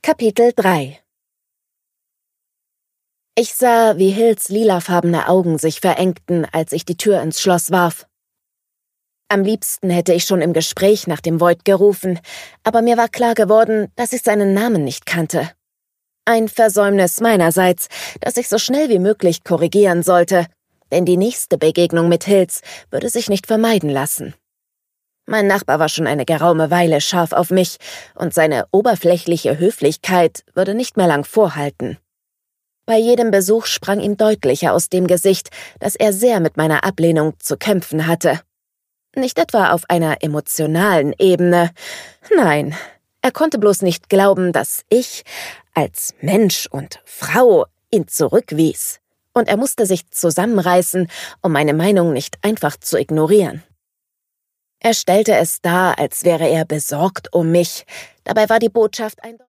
Kapitel 3. Ich sah, wie Hills lilafarbene Augen sich verengten, als ich die Tür ins Schloss warf. Am liebsten hätte ich schon im Gespräch nach dem Void gerufen, aber mir war klar geworden, dass ich seinen Namen nicht kannte. Ein Versäumnis meinerseits, das ich so schnell wie möglich korrigieren sollte, denn die nächste Begegnung mit Hills würde sich nicht vermeiden lassen. Mein Nachbar war schon eine geraume Weile scharf auf mich, und seine oberflächliche Höflichkeit würde nicht mehr lang vorhalten. Bei jedem Besuch sprang ihm deutlicher aus dem Gesicht, dass er sehr mit meiner Ablehnung zu kämpfen hatte. Nicht etwa auf einer emotionalen Ebene. Nein, er konnte bloß nicht glauben, dass ich, als Mensch und Frau, ihn zurückwies. Und er musste sich zusammenreißen, um meine Meinung nicht einfach zu ignorieren. Er stellte es dar, als wäre er besorgt um mich. Dabei war die Botschaft eindeutig.